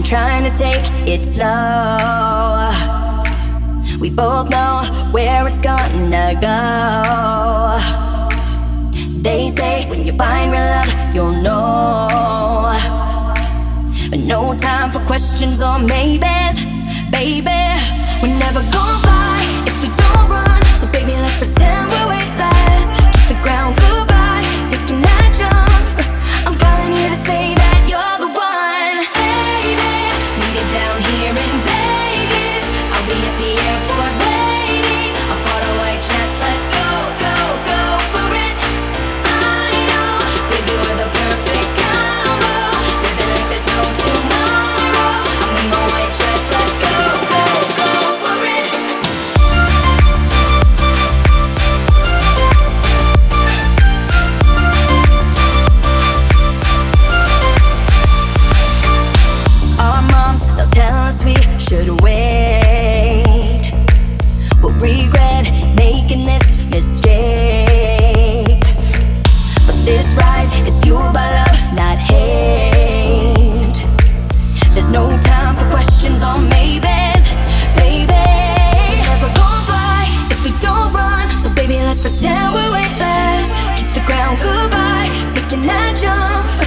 trying to take it slow. We both know where it's gonna go. They say when you find real love, you'll know. But no time for questions or maybes, baby. We're never gonna fly if we don't run. So baby, let's pretend we're weightless. Kiss the ground goodbye, taking that jump. I'm calling you to say that you're the one. Baby, meet me down here in Vegas. I'll be at the airport waiting. I'll put a white dress, let's go, go, go for it. I know, baby, we're the perfect combo. Living like there's no tomorrow. I'm in my white dress, let's go, go, go for it. Our moms, they'll tell us we should wait. We'll regret making this mistake. But this ride is fueled by love, not hate. There's no time for questions or maybes, baby. We're never gonna fly if we don't run. So baby, let's pretend we're weightless. Kiss the ground goodbye, taking that jump.